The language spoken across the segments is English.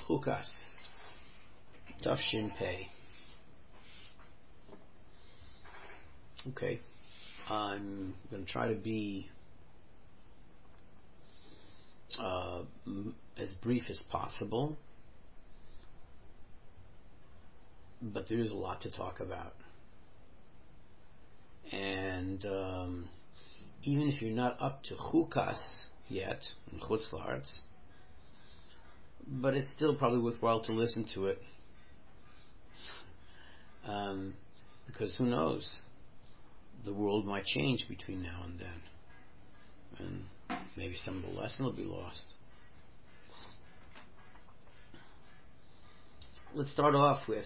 Chukas, Tafshin Pei. Okay, I'm going to try to be as brief as possible, but there is a lot to talk about. And even if you're not up to Chukas yet, in Chutz La'aretz, but it's still probably worthwhile to listen to it, because who knows, the world might change between now and then, and maybe some of the lesson will be lost. Let's start off with,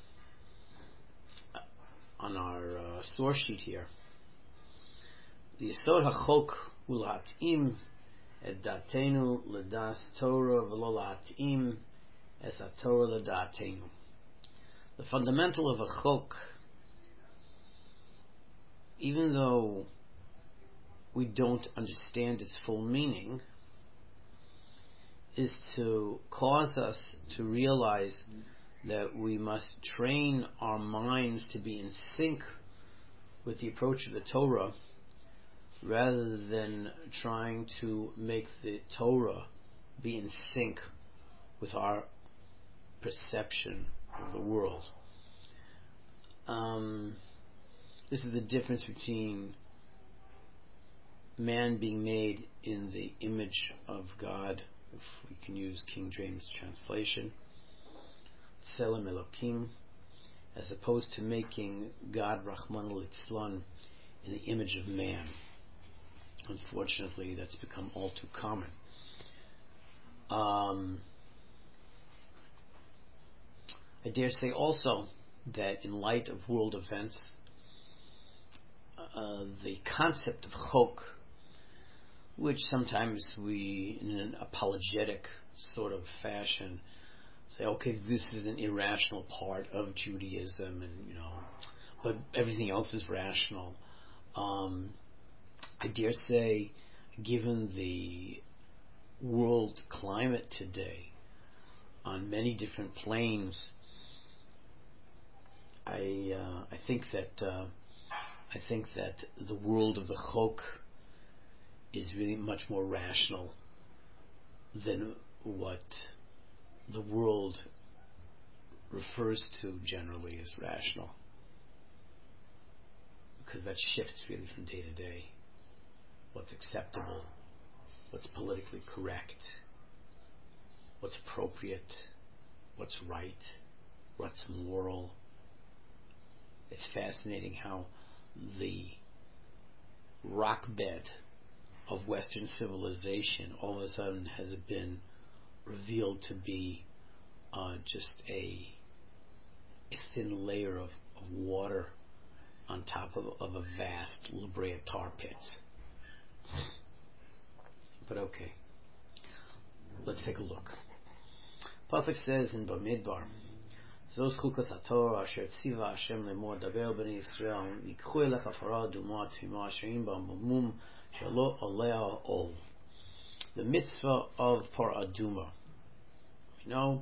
on our source sheet here, the Yesod HaChok hu la'at'im et da'atenu l'das Torah v'lo la'at'im es ha'Torah l'da'atenu. The fundamental of a chok, even though we don't understand its full meaning, is to cause us to realize that we must train our minds to be in sync with the approach of the Torah, rather than trying to make the Torah be in sync with our perception of the world. This is the difference between man being made in the image of God, if we can use King James translation, Tselem Elokim, as opposed to making God Rahman al-Itzlan in the image of man. Unfortunately, that's become all too common. I dare say also that in light of world events, the concept of chok, which sometimes we, in an apologetic sort of fashion, say, okay, this is an irrational part of Judaism, and but everything else is rational. I dare say, given the world climate today, on many different planes, I think that the world of the chok is really much more rational than what the world refers to generally as rational, because that shifts really from day to day. What's acceptable, what's politically correct, what's appropriate, what's right, what's moral. It's fascinating how the rock bed of Western civilization all of a sudden has been revealed to be just a thin layer of water on top of a vast La Brea tar pits. But okay, let's take a look. Pasuk says in Bamidbar, Zos chukas haTorah asher tziva Hashem lemor daber b'nei Yisrael yikchu elecha parah aduma tfima asher im ba mumum shelo alea ol. The mitzvah of parah aduma. We know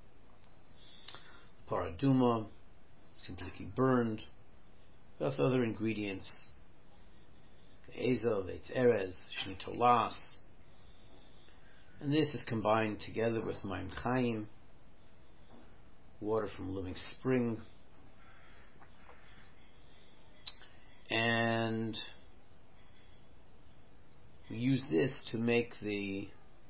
parah aduma is completely burned with other ingredients. Ezov, Eitz Erez, Shni Tolas, and this is combined together with Mayim Chaim, water from living spring, and we use this to make the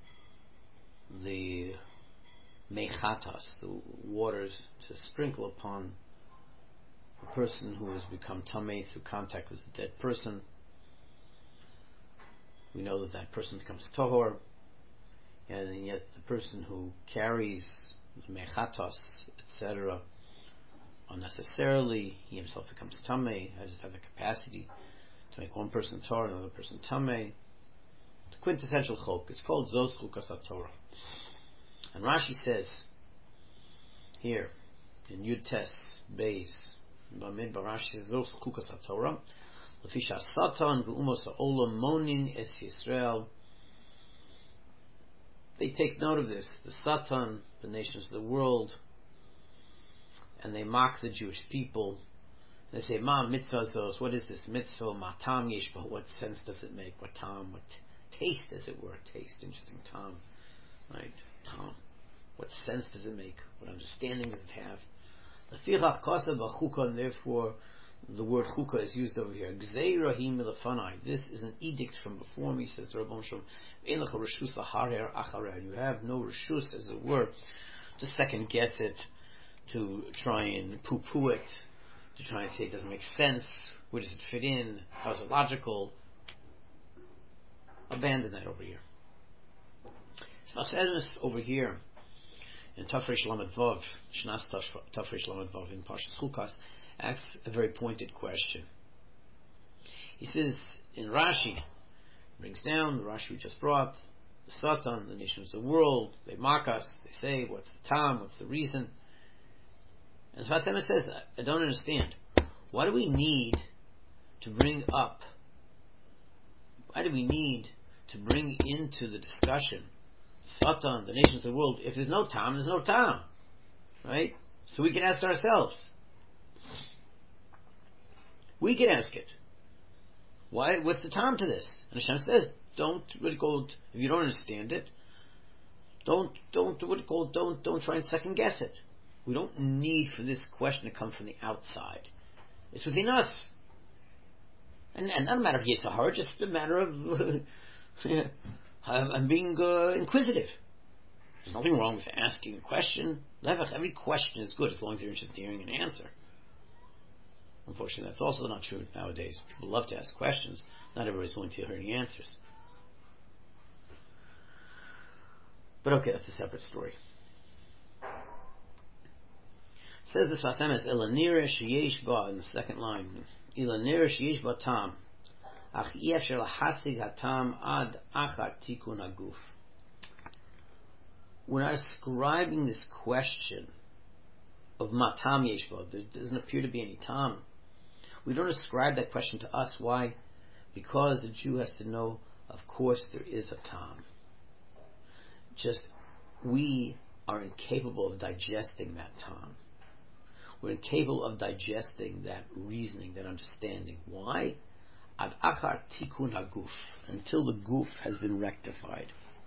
mechatas, the waters to sprinkle upon a person who has become tamei through contact with a dead person. We know that person becomes tahor, and yet the person who carries mechatos, etc., unnecessarily, he himself becomes tamei. He just has the capacity to make one person tahor, another person tamei. The quintessential chok. It's called Zos Chukas HaTorah. And Rashi says here in Yud Tes Beis, Bamidbar, Rashi says Zos Chukas HaTorah. Lefisha Satan v'umos ha'olam monin es Yisrael. They take note of this. The Satan the nations of the world, and they mock the Jewish people. They say, "Ma mitzvah zos, what is this mitzvah? Ma tam yesh ba, what sense does it make? What tam, what taste, as it were, taste, interesting tam, right? Tam, what sense does it make? What understanding does it have?" Lefichach kosav b'chuka, and therefore the word chuka is used over here. Gzeira hi milefanai. This is an edict from before me, says the Rabbon Shalom. Ein lecha reshus laharer achareh. You have no reshus, as it were, to second guess it, to try and poo-poo it, to try and say it doesn't make sense. Where does it fit in? How is it logical? Abandon that over here. Sfas over here in Tafresh Lamed Vav, Shnas Tafresh Lamed Vav in Parshas Chukas, asks a very pointed question. He says in Rashi, brings down the Rashi we just brought, the Satan, the nations of the world, they mock us, they say, what's the time, what's the reason? And Sfas Emes says, I don't understand. Why do we need to bring into the discussion Satan, the nations of the world? If there's no time, there's no time. Right? So we can ask ourselves. We can ask it. Why? What's the time to this? And Hashem says, don't if you don't understand it, don't try and second guess it. We don't need for this question to come from the outside. It's within us. And not a matter of yes or hard, just a matter of I'm being inquisitive. There's nothing wrong with asking a question. Every question is good as long as you're interested in hearing an answer. Unfortunately, that's also not true nowadays. People love to ask questions. Not everybody's willing to hear any answers. But okay, that's a separate story. Says the Sfas Emes, Elanira sheyesh ba, in the second line, Elanira sheyesh ba tam, ach yefshel hasig hatam ad achar tikun haguf. We're not ascribing this question of matam yesh ba. There doesn't appear to be any tam. We don't ascribe that question to us. Why? Because the Jew has to know, of course, there is a tam. Just we are incapable of digesting that tam. We're incapable of digesting that reasoning, that understanding. Why? Ad achar tikun haguf, until the guf has been rectified.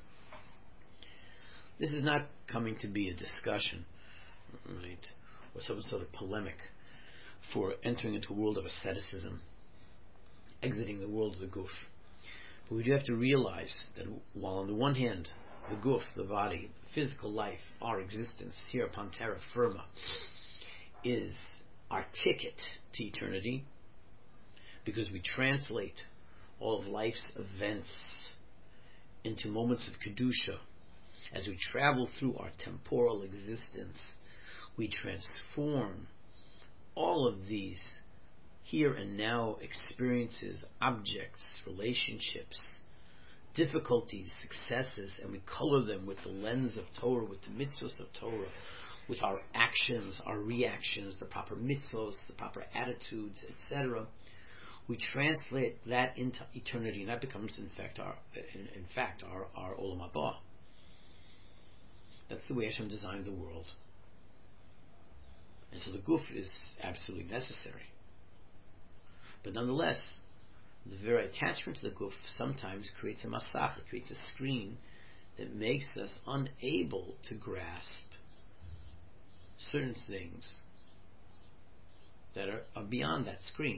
This is not coming to be a discussion, right, or some sort of polemic for entering into a world of asceticism, exiting the world of the guf. But we do have to realize that while on the one hand, the guf, the body, physical life, our existence here upon terra firma, is our ticket to eternity, because we translate all of life's events into moments of kedusha. As we travel through our temporal existence, we transform all of these here and now experiences, objects, relationships, difficulties, successes, and we color them with the lens of Torah, with the mitzvahs of Torah, with our actions, our reactions, the proper mitzvos, the proper attitudes, etc. We translate that into eternity, and that becomes, in fact, our Olam Haba. That's the way Hashem designed the world. And so the guf is absolutely necessary. But nonetheless, the very attachment to the guf sometimes creates a masach, it creates a screen that makes us unable to grasp certain things that are beyond that screen.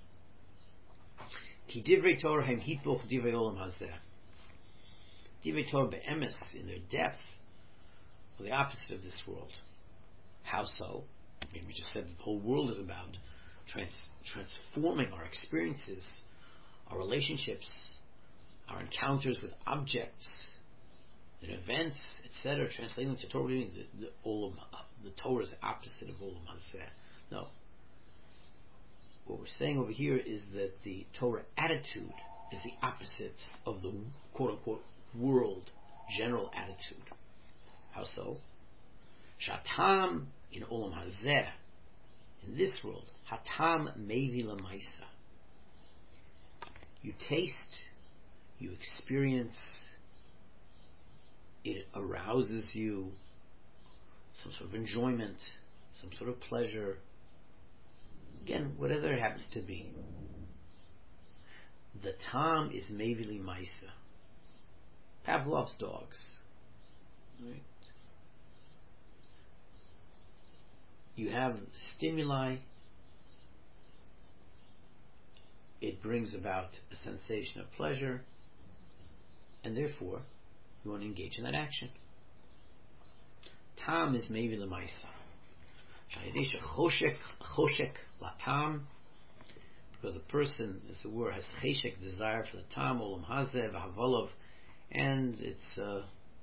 Ki divrei Torah hem hitboch divrei olam hazeh. Divrei Torah be'emes, in their depth, are the opposite of this world. How so? I mean, we just said that the whole world is about transforming our experiences, our relationships, our encounters with objects and events, etc., translating to Torah. The Torah is the opposite of Olam Hazeh. No. What we're saying over here is that the Torah attitude is the opposite of the quote-unquote world general attitude. How so? Shatam in Olam Hazeh, in this world, Hatam Mevi Lamaisa. You taste, you experience, it arouses you, some sort of enjoyment, some sort of pleasure. Again, whatever it happens to be. The tam is mevili maisa. Pavlov's dogs. Right? You have stimuli. It brings about a sensation of pleasure, and therefore you want to engage in that action. Tam is maybe lemaisa. Choshek latam, because a person, as it were, has cheshek, desire for the tam, olam hazeh, v'havolov, and it's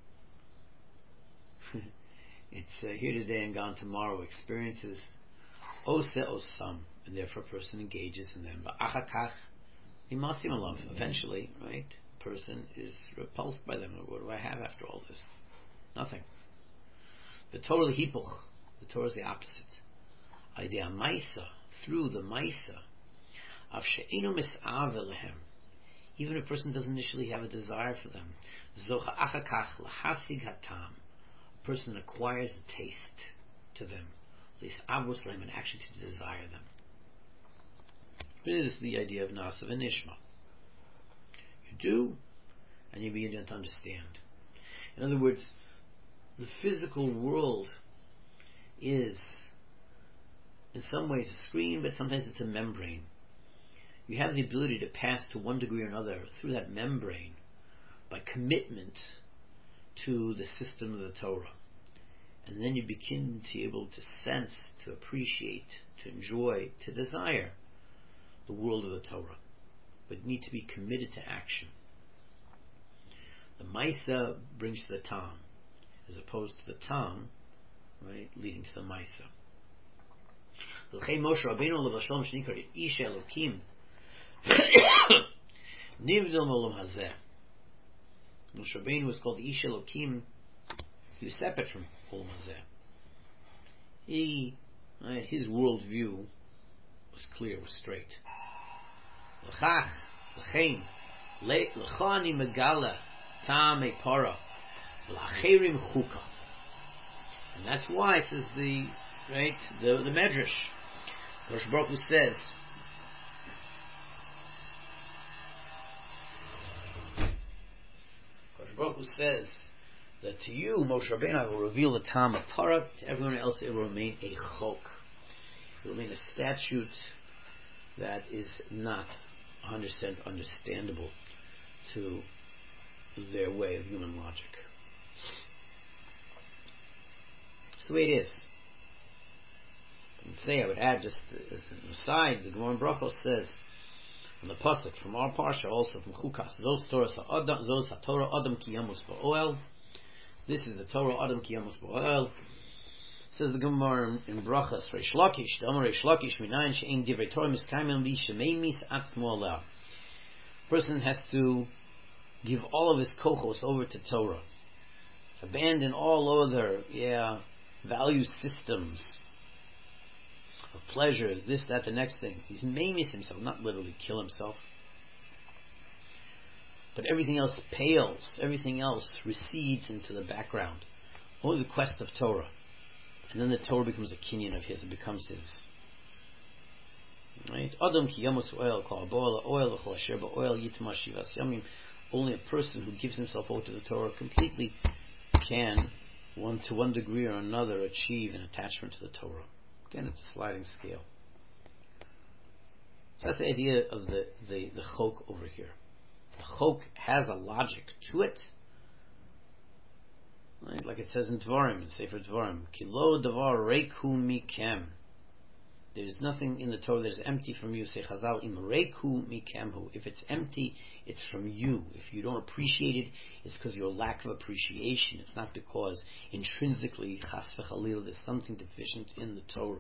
here today and gone tomorrow experiences. Ose osam, and therefore a person engages in them. V'achakach imasim alav. Eventually, right, a person is repulsed by them. What do I have after all this? Nothing. The Torah hipuch. The Torah is the opposite. Idea maisa, through the maisa, av she'enu mis'ave lehem. Even if a person doesn't initially have a desire for them, zocha achakach lahasig hatam. A person acquires a taste to them. L'is'avus lehem, an action to desire them. This is the idea of nasa v'nishma. You do, and you begin to understand. In other words, the physical world is in some ways a screen, but sometimes it's a membrane. You have the ability to pass to one degree or another through that membrane by commitment to the system of the Torah. And then you begin to be able to sense, to appreciate, to enjoy, to desire the world of the Torah. But you need to be committed to action. The Maisa brings to the Tam, as opposed to the Tam, right, leading to the Maisa. Moshe Rabbeinu levashom shenikar ish Elokim nivdel molam hazeh. Moshe Rabbeinu was called Ish Elokim. He was separate from Olam hazeh. His worldview was clear, was straight. L'chach, l'chein, l'chani megala tam e'para, l'cherim chuka. And that's why it says the Medrash. Rosh Baruch Hu says, that to you, Moshe Rabbeinu, I will reveal the Tam of Parah. To everyone else, it will remain a chok. It will remain a statute that is not 100% understandable to their way of human logic. It's the way it is. And today I would add, just as an aside, the Gemara in Brachos says, on the pasuk from our parsha, also from Chukas, Zos Torah Adam Ki Yamus Ba'oel. This is the Torah Adam Ki Yamus Ba'oel. Says the Gemara in Brachos, Reish Lakish, the Amar Reish Lakish Minayin She'en Divrei Torah Miskayim Li Shemei Mis Atzmo Aleh. Person has to give all of his kochos over to Torah, abandon all other value systems of pleasure, this, that, the next thing. He's maimis himself, not literally kill himself, but everything else pales, everything else recedes into the background. Only the quest of Torah, and then the Torah becomes a kinyan of his, it becomes his. Right? Adam ki yamus oil kol bo'el oil v'chol asher ba'oil yitma shivas yamim. Only a person who gives himself over to the Torah completely can, to one degree or another, achieve an attachment to the Torah. Again, it's a sliding scale. So that's the idea of the chok over here. The chok has a logic to it. Right? Like it says in Dvarim, in Sefer Dvarim, Ki lo davar reiku mikem. There's nothing in the Torah that is empty from you. Say Chazal, im reiku mikemhu. If it's empty, it's from you. If you don't appreciate it, it's because of your lack of appreciation. It's not because intrinsically, chas v'chalil, there's something deficient in the Torah.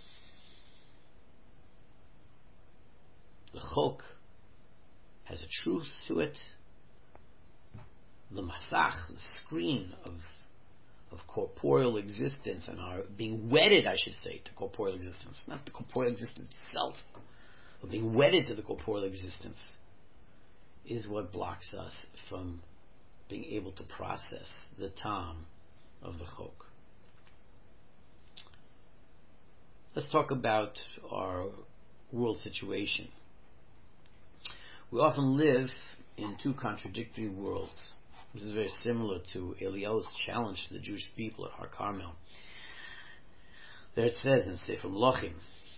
The chok has a truth to it. The masach, the screen of corporeal existence, and our being wedded, I should say, to corporeal existence, not the corporeal existence itself, but being wedded to the corporeal existence, is what blocks us from being able to process the tam of the chok. Let's talk about our world situation. We often live in two contradictory worlds. This is very similar to Eliyahu's challenge to the Jewish people at Har Carmel. There it says in Sefer Melachim,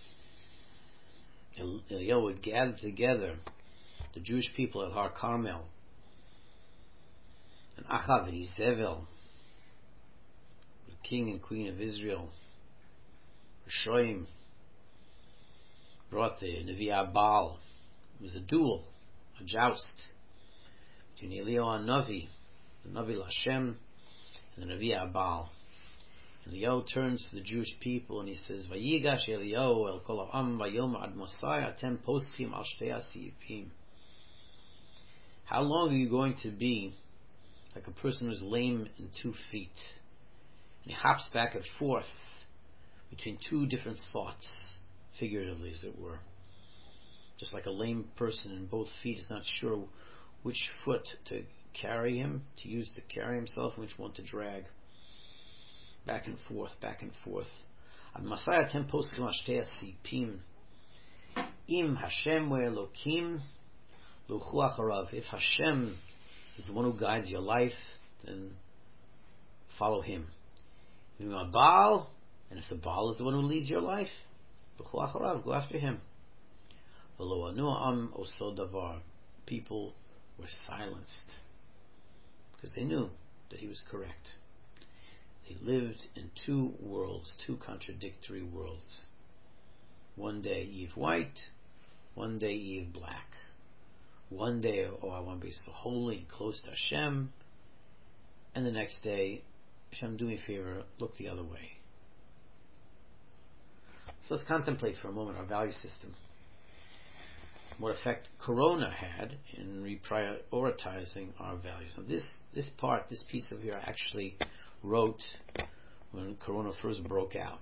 Eliyahu would gather together the Jewish people at Har Carmel, and Achav and Izebel, the king and queen of Israel, Rishoyim, brought the Nevi Baal. It was a duel, a joust between Eliyahu and Navi, the Navi Lashem and the Nevi Baal. And Eliyahu turns to the Jewish people and he says, Vayigash Eliyahu el kol ha'am vayom ad Mosai atem poskim al shtei asiyipim. How long are you going to be like a person who's lame in 2 feet? And he hops back and forth between two different thoughts, figuratively as it were. Just like a lame person in both feet is not sure which foot to carry him, to use to carry himself, and which one to drag. Back and forth, back and forth. Ad Masaya tem poskim al shtei asiyipim. Im Hashem ve'elokim luchu acharav. If Hashem is the one who guides your life, then follow him. Im Baal, and if the Baal is the one who leads your life, luchu acharav, go after him. V'lo anu am oso davar. People were silenced because they knew that he was correct. They lived in two worlds, two contradictory worlds. One day Eve white, one day Eve black. One day, I want to be so holy and close to Hashem, and the next day, Hashem, do me a favor, look the other way. So let's contemplate for a moment our value system. What effect Corona had in reprioritizing our values. Now this piece of here I actually wrote when Corona first broke out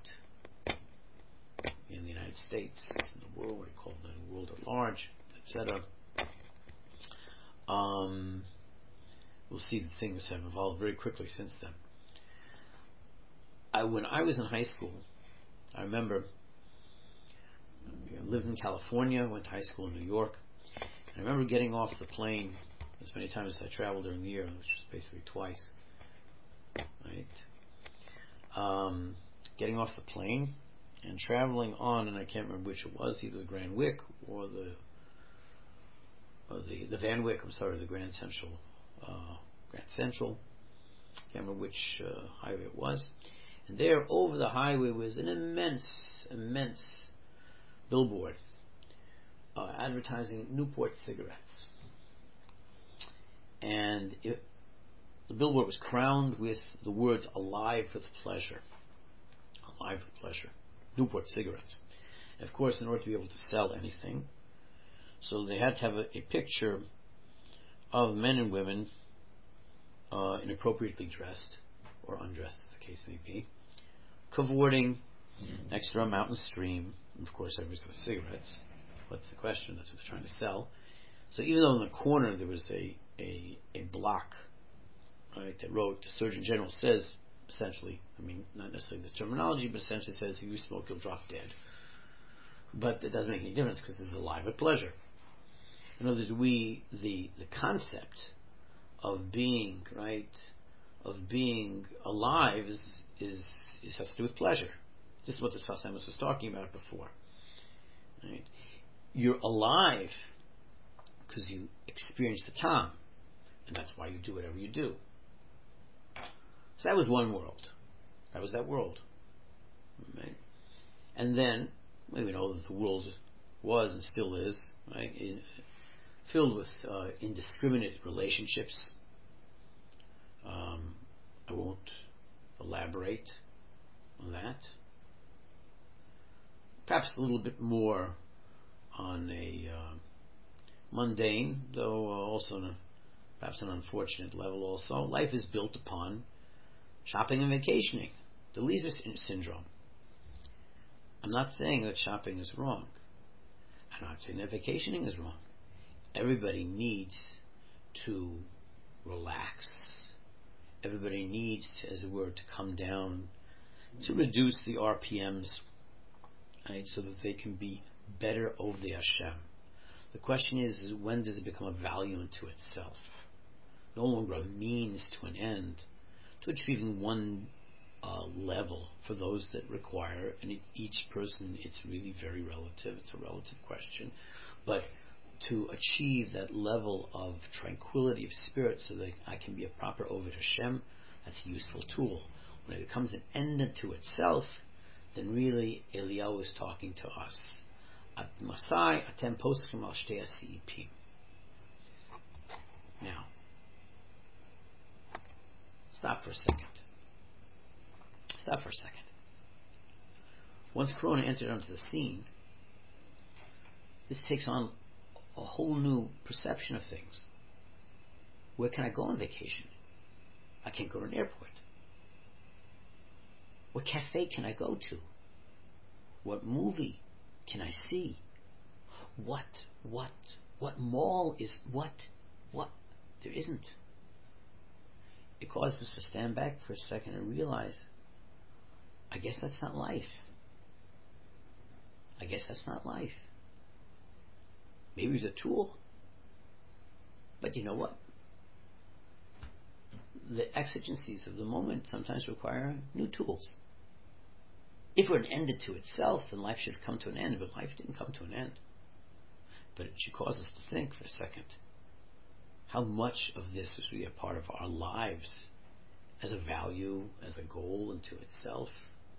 in the United States, in the world, what we call the world at large, etc. We'll see that things have evolved very quickly since then. When I was in high school, I remember I lived in California, went to high school in New York, and I remember getting off the plane as many times as I traveled during the year, which was basically twice. Right? Getting off the plane and traveling on, and I can't remember which it was, either the Grand Wick or the Van Wyck, the Grand Central. Can't remember which highway it was. And there, over the highway, was an immense billboard advertising Newport cigarettes. And the billboard was crowned with the words "Alive with pleasure." Alive with pleasure. Newport cigarettes. And of course, in order to be able to sell anything, so they had to have a picture of men and women inappropriately dressed or undressed, as the case may be, cavorting next to a mountain stream. And of course, everybody's got cigarettes. What's the question? That's what they're trying to sell. So even though in the corner there was a block, right, that wrote, the Surgeon General says, essentially, not necessarily this terminology, but essentially says, if you smoke, you'll drop dead. But it doesn't make any difference because it's alive with pleasure. In other words, the concept of being, right, of being alive is has to do with pleasure. This is what the Sfas Emes was talking about before. Right? You're alive because you experience the time, and that's why you do whatever you do. So that was one world. That was that world. Right? And then, we know that the world was and still is, right, filled with indiscriminate relationships. I won't elaborate on that. Perhaps a little bit more on a mundane, though also on perhaps an unfortunate level also. Life is built upon shopping and vacationing. The leisure syndrome. I'm not saying that shopping is wrong. I'm not saying that vacationing is wrong. Everybody needs to relax. Everybody needs, as it were, to come down, to reduce the RPMs right? So that they can be better Ovdei Hashem. The question is when does it become a value unto itself? No longer a means to an end, to achieving one level for those that require, and each person, it's really very relative. It's a relative question. But to achieve that level of tranquility of spirit so that I can be a proper Oved Hashem, that's a useful tool. When it becomes an end unto itself, then really Eliyahu is talking to us. At Masai, atem poskim al shtei hasiipim. Now, stop for a second. Once Corona entered onto the scene, this takes on a whole new perception of things. Where can I go on vacation? I can't go to an airport. What cafe can I go to? What movie can I see? What mall is what? There isn't. It causes us to stand back for a second and realize, I guess that's not life. Maybe it's a tool. But you know what? The exigencies of the moment sometimes require new tools. If we're an end to itself, then life should have come to an end, but life didn't come to an end. But it should cause us to think for a second. How much of this is really a part of our lives as a value, as a goal unto itself?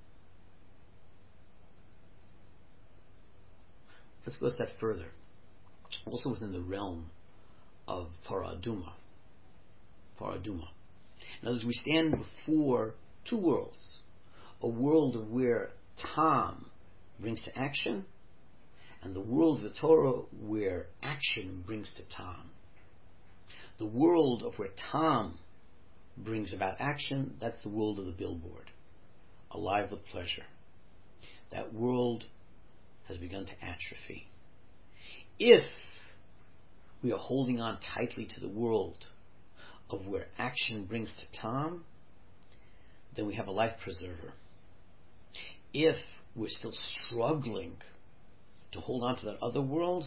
Let's go a step further. Also within the realm of Paraduma. In other words, we stand before two worlds. A world where Tam brings to action, and the world of the Torah where action brings to Tam. The world of where Tam brings about action, that's the world of the billboard, alive with pleasure. That world has begun to atrophy. If we are holding on tightly to the world of where action brings to Tam, then we have a life preserver. If we're still struggling to hold on to that other world,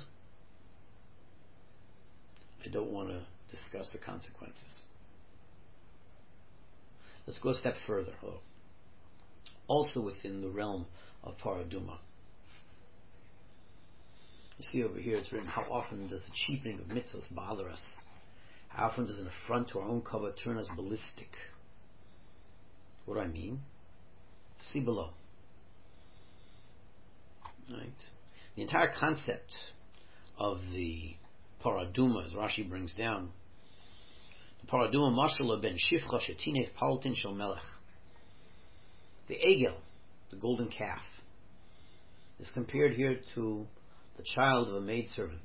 I don't want to discuss the consequences. Let's go a step further. Also within the realm of Paraduma. You see over here it's written, how often does the cheapening of mitzvahs bother us? How often does an affront to our own cover turn us ballistic? What do I mean? See below. Right? The entire concept of the Paraduma, as Rashi brings down, the Paraduma Mashallah ben Shifcha Shetinech Paltin Shel Melech. The Egel, the golden calf, is compared here to the child of a maidservant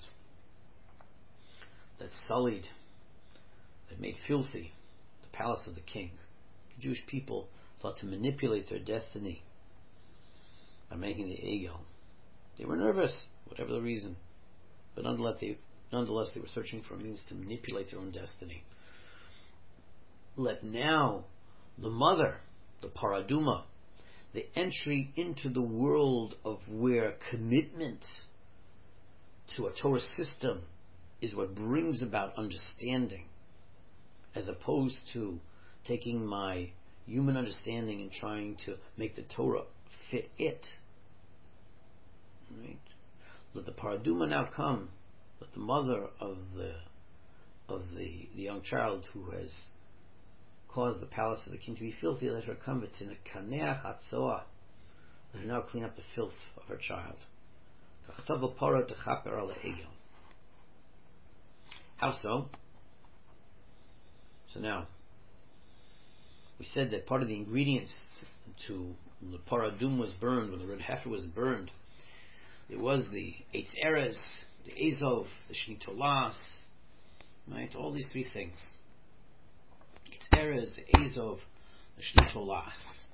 that sullied, that made filthy the palace of the king. The Jewish people thought to manipulate their destiny by making the Egel. They were nervous, whatever the reason, but nonetheless they were searching for a means to manipulate their own destiny. Let now the mother, the Paraduma, the entry into the world of where commitment to a Torah system is what brings about understanding, as opposed to taking my human understanding and trying to make the Torah fit it. Right? Let the Paraduma now come. Let the mother of the young child who has caused the palace of the king to be filthy, let her come. Let her now clean up the filth of her child. How so? So now, we said that part of the ingredients to the Paradum was burned, when the red heifer was burned, it was the Eitz Erez, the Ezov, the Shnitolas, right? All these three things. Eitz Erez, the Ezov, the Shnitolas.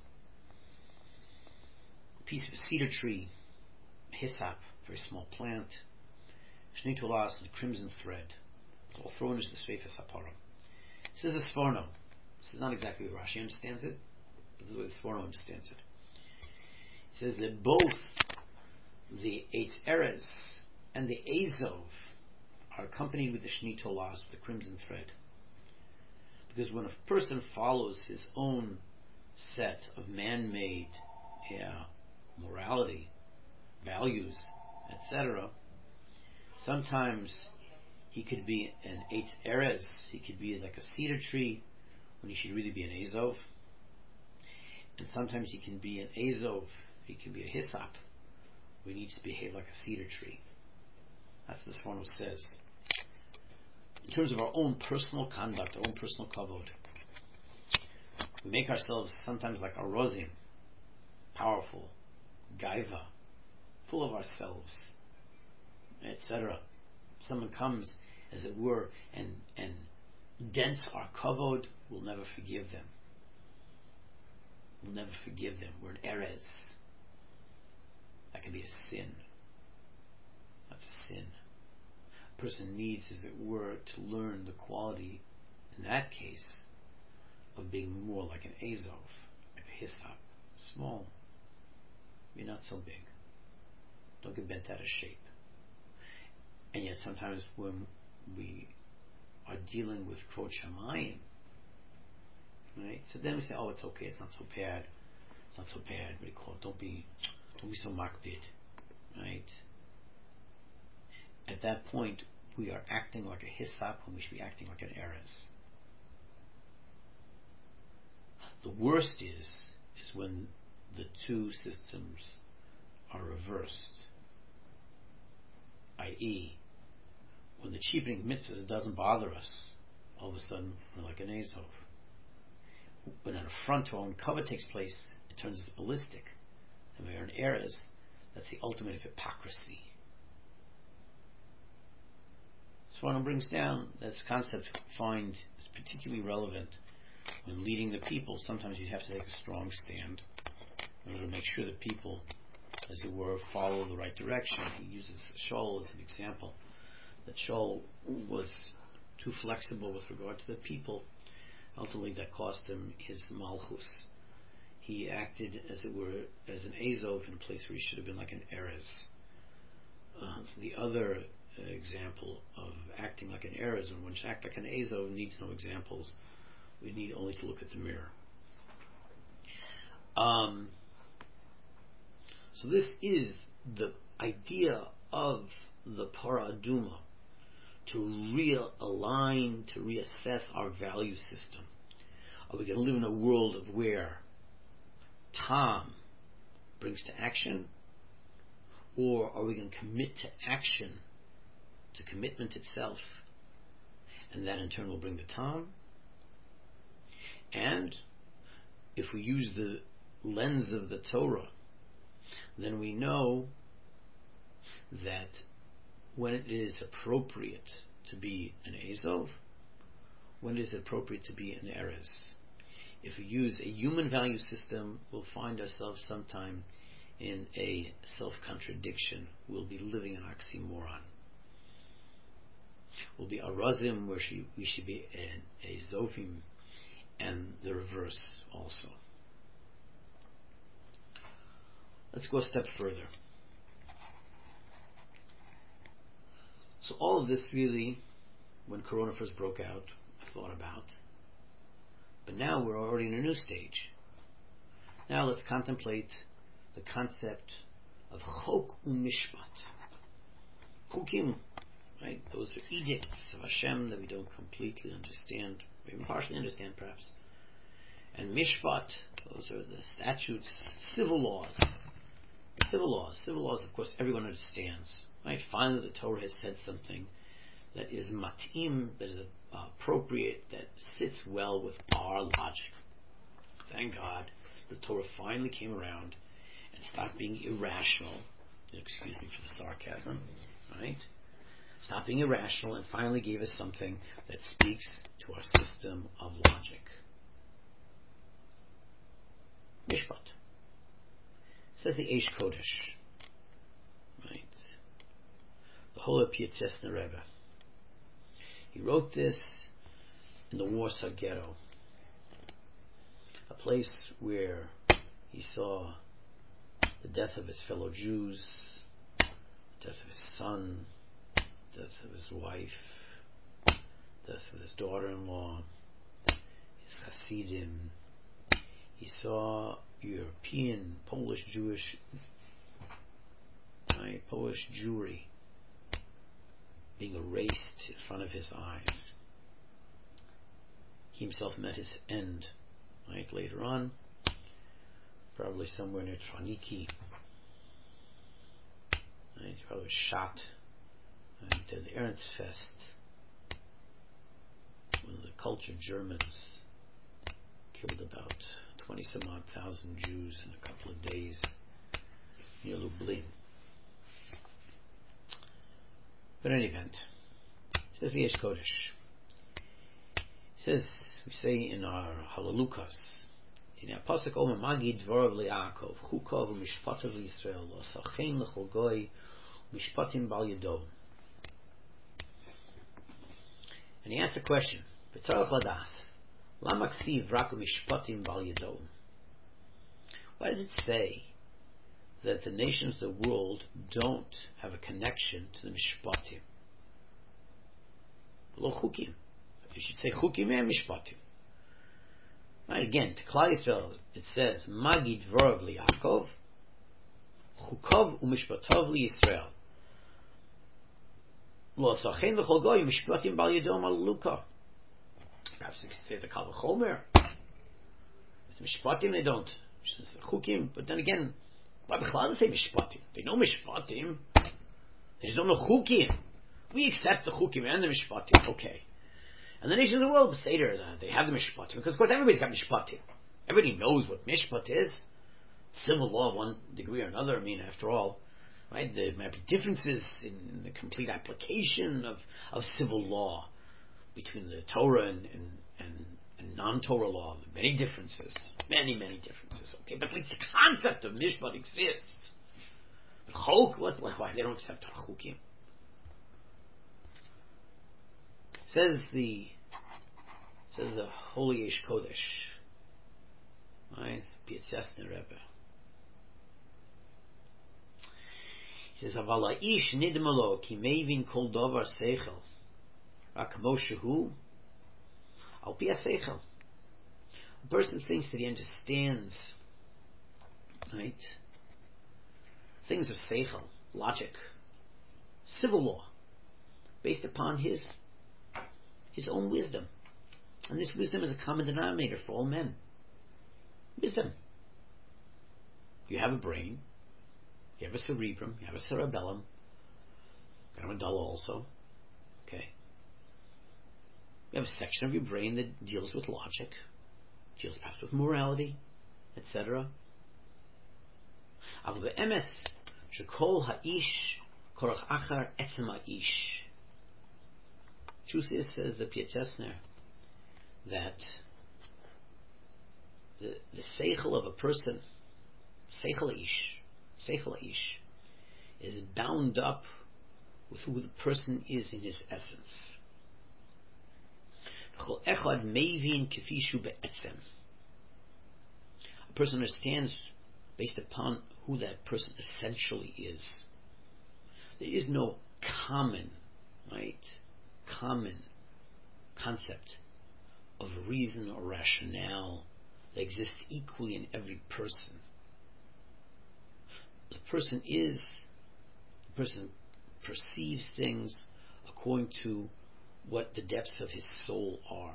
A piece of a cedar tree, a hyssop, very small plant, Shnitolas, and crimson thread, all thrown into the Sefer Saparim. This is a Sforno. This is not exactly what Rashi understands it, but this is the way the Sforno understands it. He says that both the Eitz Erez and the Azov are accompanied with the Shni Tolas, the crimson thread. Because when a person follows his own set of man-made morality, values, etc., sometimes he could be an Eitz Erez, he could be like a cedar tree when he should really be an Azov. And sometimes he can be an Azov, he can be a Hyssop, where he needs to behave like a cedar tree. That's what this one who says. In terms of our own personal conduct, our own personal kavod, we make ourselves sometimes like a rozim, powerful, gaiva, full of ourselves, etc. Someone comes, as it were, and dents our kavod, we'll never forgive them. We'll never forgive them. We're an erez. That can be a sin. That's a sin. A person needs, as it were, to learn the quality, in that case, of being more like an Azov, like a Hyssop. Small. You're not so big. Don't get bent out of shape. And yet sometimes when we are dealing with Kvod Shamayim, right? So then we say, oh, it's okay, it's not so bad. It's not so bad. What do you call it? Don't be so makbid, right? At that point, we are acting like a Hyssop when we should be acting like an Erez. The worst is when the two systems are reversed, i.e., when the cheapening mitzvahs doesn't bother us, all of a sudden we're like an Azov. When an affront to our own cover takes place, it turns us ballistic. And we are an Erez. That's the ultimate of hypocrisy. Swanam brings down this concept I find is particularly relevant when leading the people. Sometimes you have to take a strong stand in order to make sure that people, as it were, follow the right direction. He uses Shaul as an example, that Shaul was too flexible with regard to the people. Ultimately, that cost him his malchus. He acted, as it were, as an Azov in a place where he should have been like an Erez. The other example of acting like an Erez, and when you act like an Azov, needs no examples. We need only to look at the mirror. So this is the idea of the Parah Aduma, to realign, to reassess our value system. Are we going to live in a world of where Tom brings to action, or are we going to commit to action, to commitment itself, and that in turn will bring the Tom? And if we use the lens of the Torah, then we know that when it is appropriate to be an Azov, when it is appropriate to be an Erez. If we use a human value system, we'll find ourselves sometime in a self-contradiction. We'll be living an oxymoron. We'll be a Razim, where we should be a Zofim, and the reverse also. Let's go a step further. So all of this really, when Corona first broke out, I thought about. But now we're already in a new stage. Now let's contemplate the concept of Chok u'Mishpat. Chukim, right? Those are edicts of Hashem that we don't completely understand, or even partially understand perhaps. And Mishpat, those are the statutes, civil laws. Civil laws, of course, everyone understands. Right? Finally, the Torah has said something that is matim, that is appropriate, that sits well with our logic. Thank God, the Torah finally came around and stopped being irrational. Excuse me for the sarcasm, right? Stopped being irrational and finally gave us something that speaks to our system of logic. Mishpat. Says the Eish Kodesh, right? The Holy Pietzesna Rebbe. He wrote this in the Warsaw Ghetto, a place where he saw the death of his fellow Jews, death of his son, death of his wife, death of his daughter-in-law, his Hasidim. He saw European, Polish Jewry being erased in front of his eyes. He himself met his end, right, later on, probably somewhere near Troniki. Right, he probably was shot at the Ernstfest when the cultured Germans killed about 20-some-odd thousand Jews in a couple of days near Lublin. But in any event, says the Yesh Kodesh. Says, we say in our Halalukas, in our Pasuk Omer Magid Dvorav LeYaakov, Chukov u'Mishpatav LeYisrael, L'Sachein L'Chol Goy, Mishpatim Bal Yado. And he asked a question, B'tzarach Ladas, Lama Ksiv Rak u'Mishpatim Bal Yado. Why does it say that the nations of the world don't have a connection to the Mishpatim? Lo Chukim. You should say Chukim and Mishpatim. Right, again, to Klal Yisrael, it says, Magid Dvorav LeYaakov, Chukov u'Mishpatav LeYisrael. Lo Sachein L'Chol Goy, Mishpatim Bal Yado Maluka. Perhaps you could say the Kal V'chomer. It's Mishpatim, they don't. Chukim, but then again, why B'chlal say Mishpatim? They know Mishpatim. They just don't know Chukim. We accept the Chukim and the Mishpatim, okay. And the nations of the world say they have the Mishpatim, because of course everybody's got Mishpatim. Everybody knows what Mishpat is. Civil law of one degree or another, I mean, after all, right? There might be differences in the complete application of civil law between the Torah and non-Torah law. Many differences. Many differences. Okay, but at least the concept of Mishpat exists. But Chok, why they don't accept our Chukim? Says the Holy Yesh Kodesh, right? Pietzesner Rebbe. He says, Aval ha'ish nidmalo ki mevin kol davar seichel, rak moshe hu, al pi ha-seichel. A person thinks that he understands, right, things of seichel, logic, civil law, based upon his own wisdom. And this wisdom is a common denominator for all men. Wisdom. You have a brain, you have a cerebrum, you have a cerebellum, you have a medulla also. Okay. You have a section of your brain that deals with logic, deals perhaps with morality, etc. אבל באמת שכל האיש כורח אחר עצם האיש. Truth is, says the Pietzesner, that the seichel of a person, seichel ish, is bound up with who the person is in his essence. A person understands based upon who that person essentially is. There is no common concept of reason or rationale that exists equally in every person. The person perceives things according to what the depths of his soul are.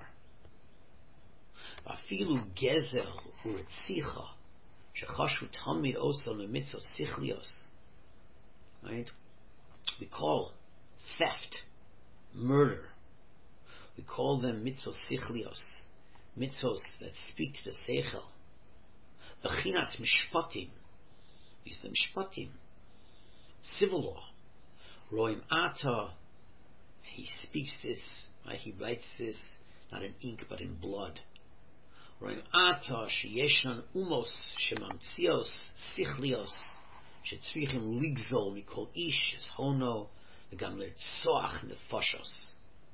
Afilu gezel uretzicha shechashu tamid osa lemitzvos sichlios. Right? We call theft, murder, we call them mitzvos sichlios, mitzvos that speak to the seichel. Bechinas mishpatim, these are the mishpatim, civil law. Roim ata, he speaks this, right? He writes this not in ink but in blood. Roim ata sheyeshnan umos shemamtzios sichlios shetzrichim ligzol mikol ish es hono v'gam lertzoach nefashos.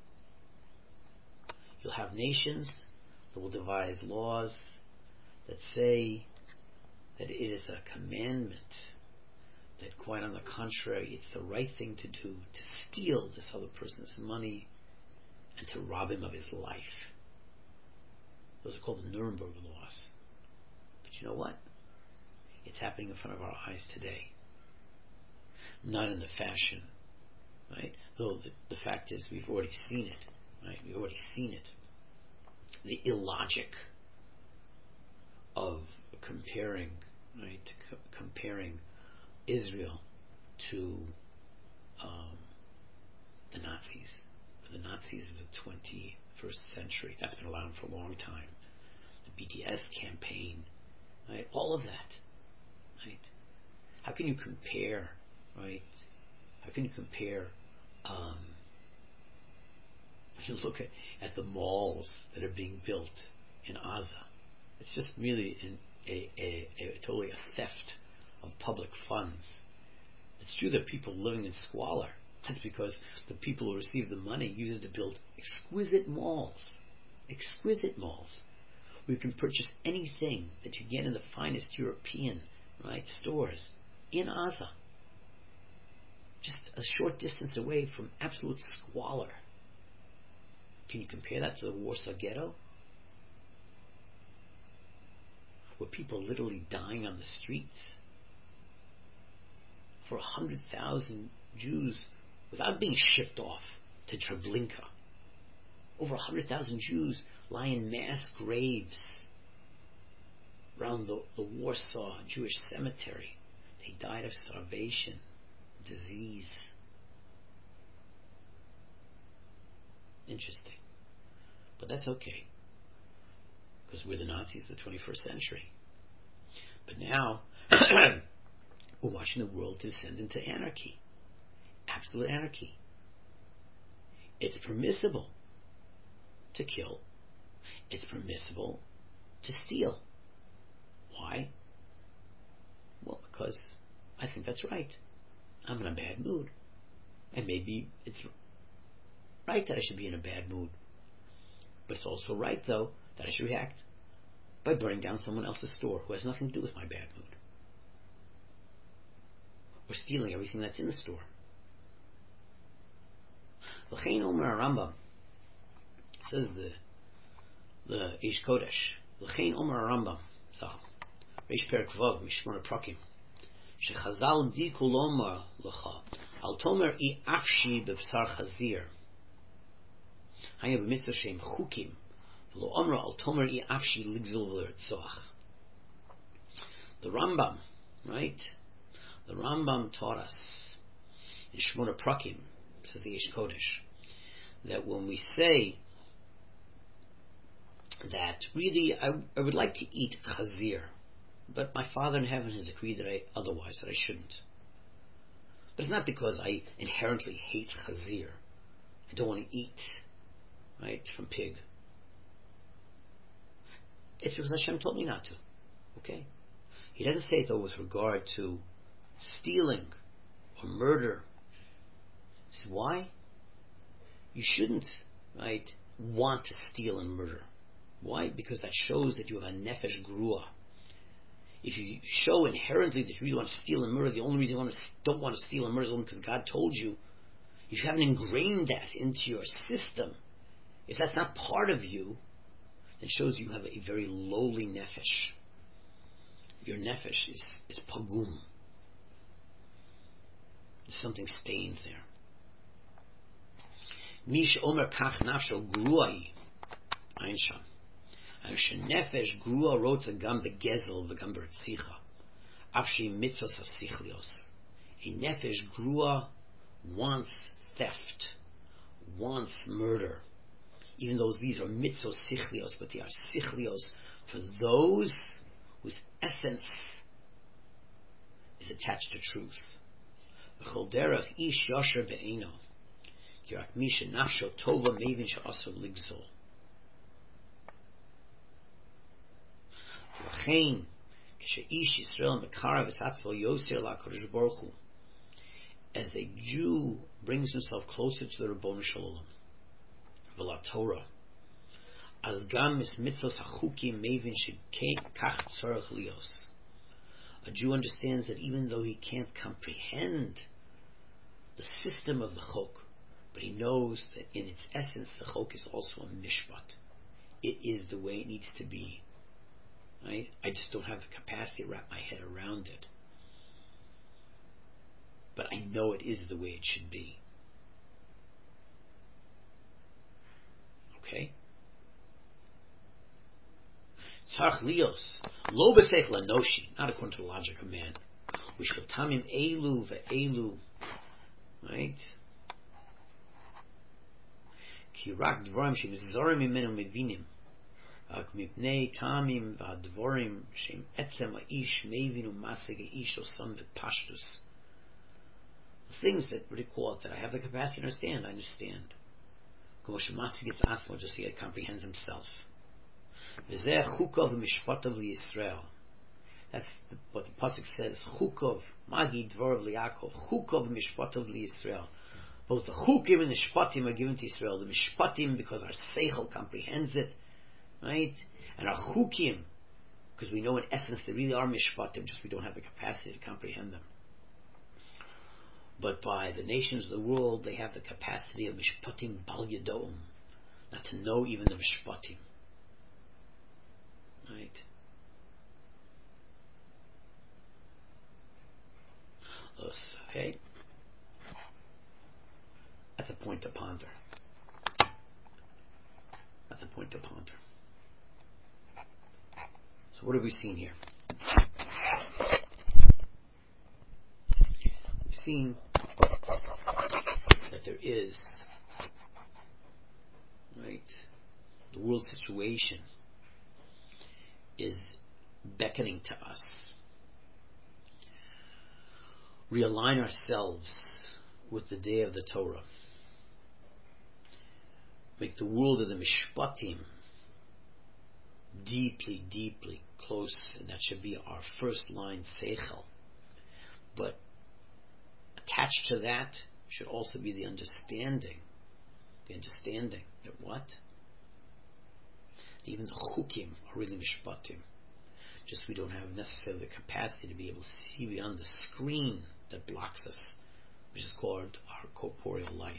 You'll have nations that will devise laws that say that it is a commandment that quite on the contrary, it's the right thing to do to steal this other person's money and to rob him of his life. Those are called the Nuremberg laws. But you know what? It's happening in front of our eyes today. Not in the fashion, right? Though the fact is we've already seen it, right? We've already seen it. The illogic of comparing, right? Comparing Israel to the Nazis, the Nazis of the 21st century. That's been allowed for a long time. The BDS campaign, right? All of that, right? How can you compare, right? How can you compare? When you look at the malls that are being built in Gaza, it's just really totally a theft of public funds. It's true that people living in squalor. That's because the people who receive the money use it to build exquisite malls, where you can purchase anything that you get in the finest European, right, stores in Gaza, just a short distance away from absolute squalor. Can you compare that to the Warsaw Ghetto, where people are literally dying on the streets? For 100,000 Jews, without being shipped off to Treblinka, over 100,000 Jews lie in mass graves around the Warsaw Jewish cemetery. They died of starvation, disease. Interesting. But that's okay, because we're the Nazis of the 21st century. But now we're watching the world descend into anarchy. Absolute anarchy. It's permissible to kill. It's permissible to steal. Why? Well, because I think that's right. I'm in a bad mood. And maybe it's right that I should be in a bad mood. But it's also right, though, that I should react by burning down someone else's store who has nothing to do with my bad mood, or stealing everything that's in the store. L'chein Omer Rambam, says the Ish Kodesh. L'chein Omer Rambam, Reish Perek Vav, Mishmar Prakim. Shechazal di kulomar l'cha, al tomer I afshi b'bsar chazir. Haya b'mitzvah shem chukim, v'lo omra al tomer I afshi ligzul v'lertzoach. The Rambam, right? The Rambam taught us in Shmona Prakim, says the Ish Kodesh, that when we say that really I would like to eat chazir, but my Father in heaven has decreed that I shouldn't. But it's not because I inherently hate chazir. I don't want to eat, right, from pig. It's because Hashem told me not to. Okay? He doesn't say it though with regard to stealing or murder. So why? You shouldn't, right, want to steal and murder. Why? Because that shows that you have a nefesh grua. If you show inherently that you really want to steal and murder, the only reason you don't want to steal and murder is only because God told you. If you haven't ingrained that into your system, if that's not part of you, it shows you have a very lowly nefesh. Your nefesh is pagum. There's something stains there. Mish omer kach nafsho gruai einsham. Nefesh grua rotza gam begezel v'gam bertzicha. Afshi mitzvos hasichlios. A nefesh grua wants theft, wants murder, even though these are mitzvos sichlios, but they are sichlios for those whose essence is attached to truth. V'chol derech ish yasher be'eno. Kirak misha nafsho tova mevin she'asur ligzol. L'chein k'she'ish Yisrael mekara v'satzvo yoser la'kadosh baruch hu. As a Jew brings himself closer to the Ribono Shel Olam, v'la Torah, as gam mis mitzvos hachukim mevin shekach tzarech lios. A Jew understands that even though he can't comprehend the system of the chok, but he knows that in its essence the chok is also a mishpat. It is the way it needs to be. Right? I just don't have the capacity to wrap my head around it. But I know it is the way it should be. Okay? Tzarch lios, lo b'seichel enoshi, not according to the logic of man. U'shel tamim elu ve'elu, right? Ki rak dvarim shemizzorim mimenu mevinim, ak mipnei tamim v'advarim shem etzem ha'ish mevinu maseg ha'ish osam v'pashtus. Things that recall that I have the capacity to understand, I understand. Just so he comprehends himself. That's what the pasuk says. Chukov magi dvor li'Yaakov. Chukov mishpatav liYisrael. Both the chukim and the shpatim are given to Israel. The mishpatim because our seichel comprehends it, right? And our chukim because we know in essence they really are mishpatim, just we don't have the capacity to comprehend them. But by the nations of the world, they have the capacity of mishpatim bal yadom, not to know even the mishpatim. Right? Okay? That's a point to ponder. That's a point to ponder. So what have we seen here? We've seen that there is, right, the world situation is beckoning to us. Realign ourselves with the day of the Torah. Make the world of the Mishpatim deeply, deeply close, and that should be our first line Seichel. But attached to that should also be the understanding that what? Even the Chukim are really Mishpatim. Just we don't have necessarily the capacity to be able to see beyond the screen that blocks us, which is called our corporeal life.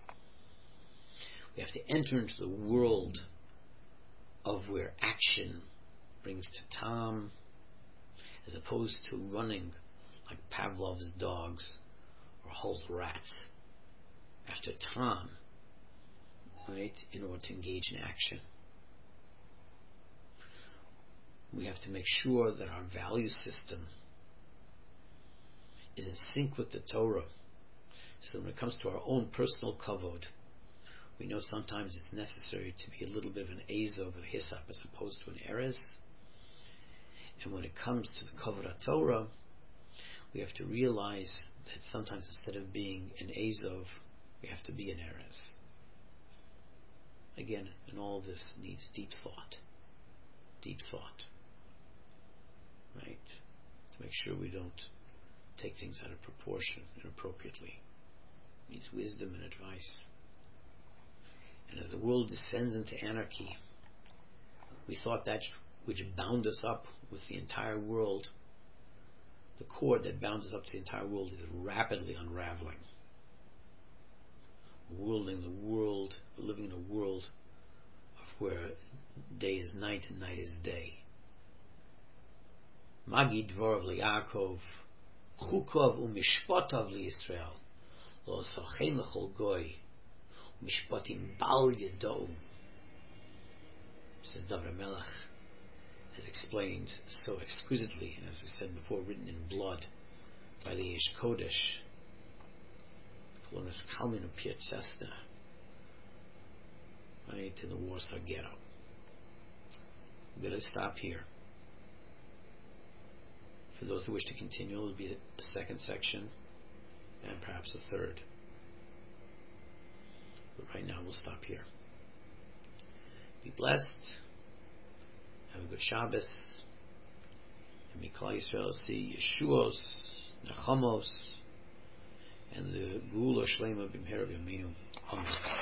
We have to enter into the world of where action brings to Tom, as opposed to running like Pavlov's dogs or Hull's rats after Tom, right, in order to engage in action. We have to make sure that our value system is in sync with the Torah. So when it comes to our own personal kavod, we know sometimes it's necessary to be a little bit of an Azov, a Hisap, as opposed to an Erez. And when it comes to the kavod Torah, we have to realize that sometimes instead of being an Azov, we have to be an Erez. Again, and all of this needs deep thought. Deep thought. Right? To make sure we don't take things out of proportion inappropriately. It needs wisdom and advice. And as the world descends into anarchy, we thought that which bound us up with the entire world, the cord that bound us up to the entire world, is rapidly unraveling. We're living in a world of where day is night and night is day. Magi dvor liYaakov, chukov u'mishpatav liYisrael, lo sachem lechol goy, mishpatim bal yadom. Says David Melech has explained so exquisitely, and as we said before, written in blood by the Eish Kodesh, Kolonis Kalmin of Pietzesna, right, in the Warsaw Ghetto. We're going to stop here. For those who wish to continue, it will be a second section and perhaps a third. But right now we'll stop here. Be blessed. Have a good Shabbos. And may Klal Yisrael see Yeshuos, Nechamos, and the Geula Shlema B'mehera B'yameinu. Amen.